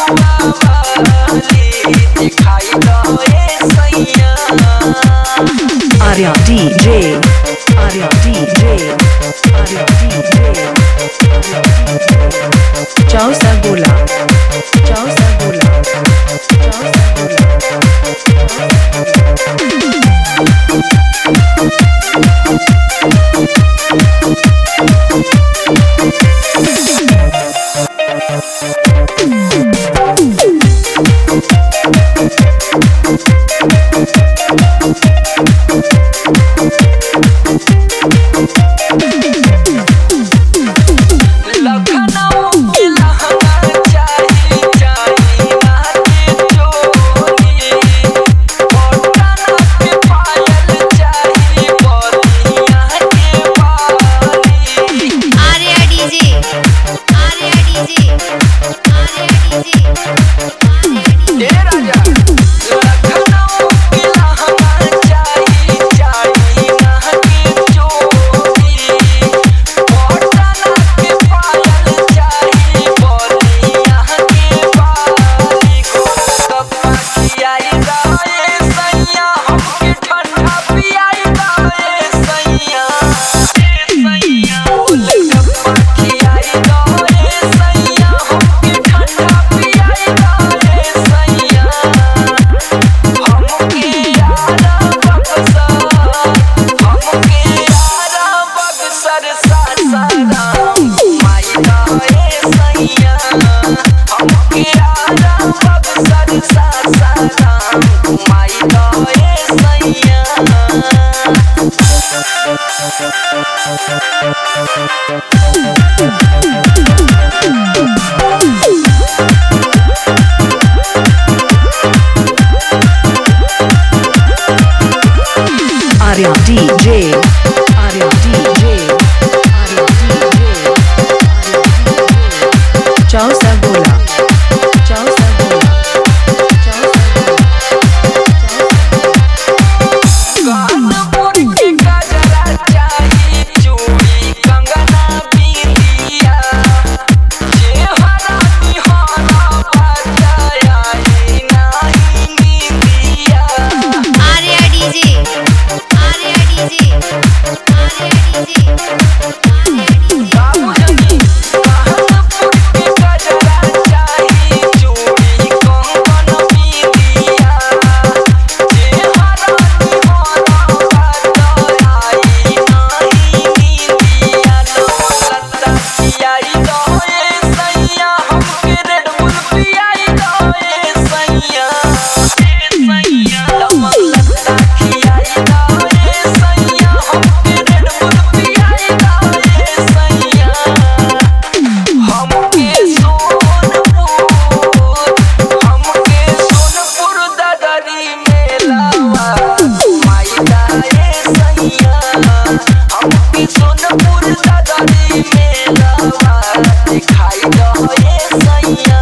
Arya DJ, Arya DJ, Arya DJ, Ciao Sagola, Ciao Sagola, Ciao Arya DJ, Arya DJ, Arya DJ, Ciao Sagola, Ciao Sagola, Ciao Sagola, Kanpur के गजरा चाही चूड़ी कंगना बिंदिया चेहरा निहारा बजाई नहीं नींदिया Arya DJ, Arya DJ, Arya DJ, कामुजनी Kanpur के गजरा चाही चूड़ी कंगना बिंदिया चेहरा निहारा बजाई नहीं नींदिया लता पियाई दोए सैया हमके रेड बुल पियाई दोए सैया लता खियाई दोए सैया हमके रेड बुल पियाई दोए सैया हमके सोनपुर ददरी मेलावा माई दाए सैया हमके सोनपुर ददरी मेलावा दिखाई दोए सैया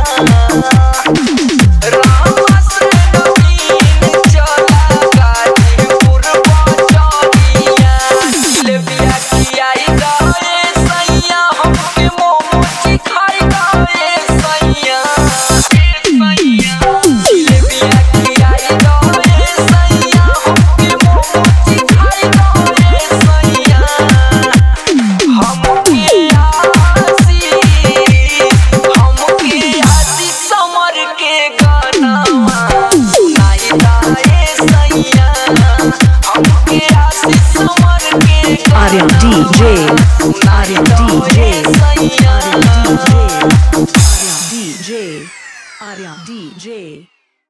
रामाश्र नवीन चला गाजीपुर बचौलिया जिलेबिया खियाई दोए सैया हमके मोमो चिखाई दोए सैया जिलेबिया खियाई दोए सैया हमके मोमो चिखाई दोए सैया हमके आशी समर के गानावा सुनाई दाए सैया हमके आशी समर के Arya DJ, Arya